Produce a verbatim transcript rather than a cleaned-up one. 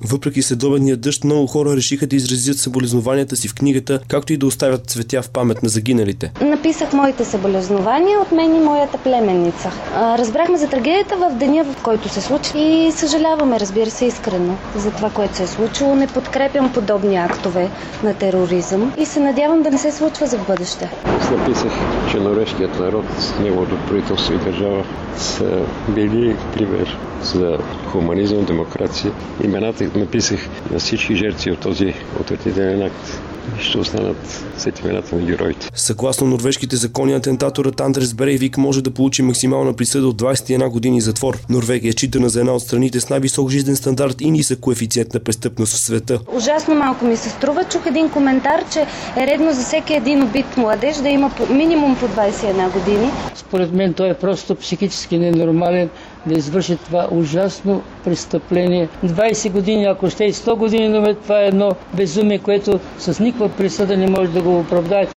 Въпреки следобедния дъжд, много хора решиха да изразят съболезнованията си в книгата, както и да оставят цветя в памет на загиналите. Написах моите съболезнования от мен и моята племенница. Разбрахме за трагедията в деня, в който се случи и съжаляваме, разбира се, искрено за това, което се е случило. Не подкрепям подобни актове на тероризъм и се надявам да не се случва за в бъдеще. Аз написах, че норвежкият народ, неговото правителство и държава са били пример за хуманизъм, демокрация. Имената написах на всички жертви от този отвратителен акт. Ще останат след имената на героите. Съгласно норвежките закони, атентаторът Андрес Брейвик може да получи максимална присъда от двадесет и една години затвор. Норвегия е считана за една от страните с най-висок жизнен стандарт и нисък коефициент на престъпност в света. Ужасно малко ми се струва. Чух един коментар, че е редно за всеки един убит младеж да има минимум по двадесет и една години. Според мен той е просто психически ненормален да извърши това ужасно престъпление. двадесет години, ако ще и сто години, но това е едно безумие, което с никаква присъда не може да го оправдае.